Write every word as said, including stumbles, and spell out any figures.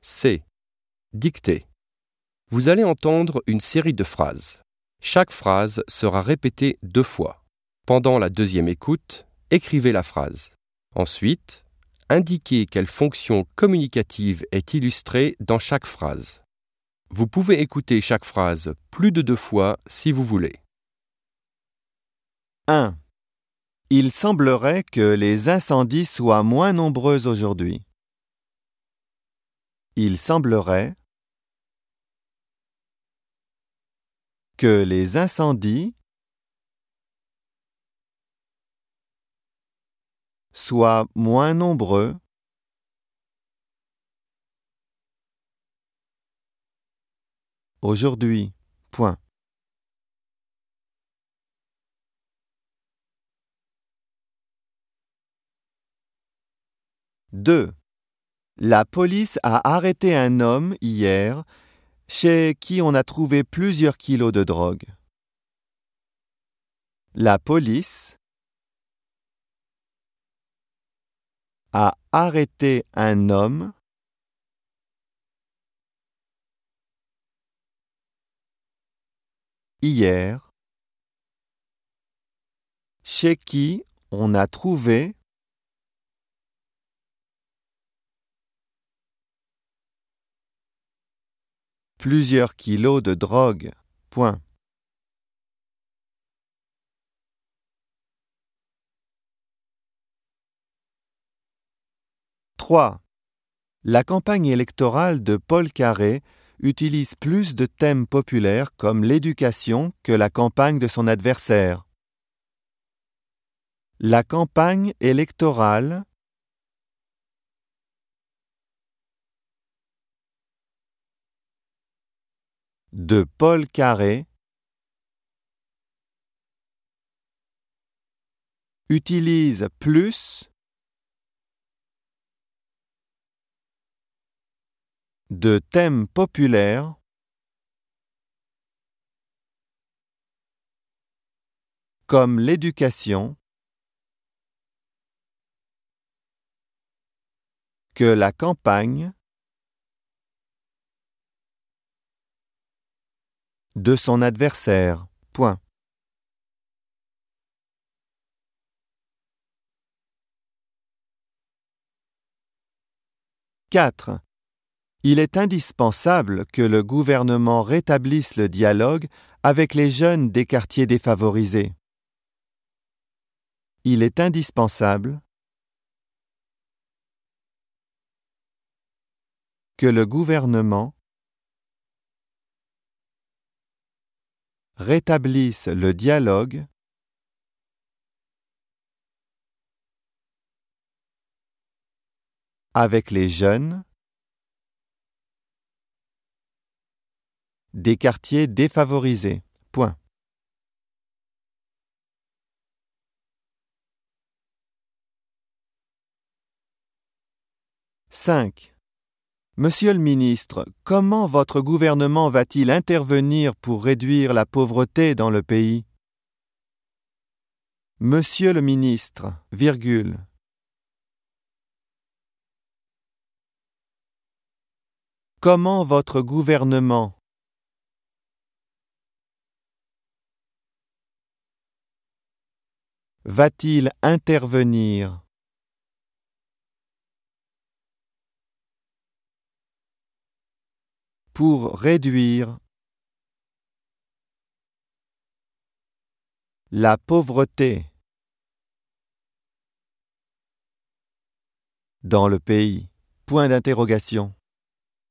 C. Dictée. Vous allez entendre une série de phrases. Chaque phrase sera répétée deux fois. Pendant la deuxième écoute, écrivez la phrase. Ensuite, indiquez quelle fonction communicative est illustrée dans chaque phrase. Vous pouvez écouter chaque phrase plus de deux fois si vous voulez. un. Il semblerait que les incendies soient moins nombreux aujourd'hui. Il semblerait que les incendies soient moins nombreux aujourd'hui. Point. deux. La police a arrêté un homme hier chez qui on a trouvé plusieurs kilos de drogue. La police a arrêté un homme hier chez qui on a trouvé plusieurs kilos de drogue. Point. trois. La campagne électorale de Paul Carré utilise plus de thèmes populaires comme l'éducation que la campagne de son adversaire. La campagne électorale de Paul Carré utilise plus de thèmes populaires comme l'éducation que la campagne de son adversaire. Point. quatre. Il est indispensable que le gouvernement rétablisse le dialogue avec les jeunes des quartiers défavorisés. Il est indispensable que le gouvernement rétablisse le dialogue avec les jeunes des quartiers défavorisés. Point. cinq. Monsieur le ministre, comment votre gouvernement va-t-il intervenir pour réduire la pauvreté dans le pays? Monsieur le ministre, virgule. Comment votre gouvernement va-t-il intervenir pour réduire la pauvreté dans le pays? Point d'interrogation.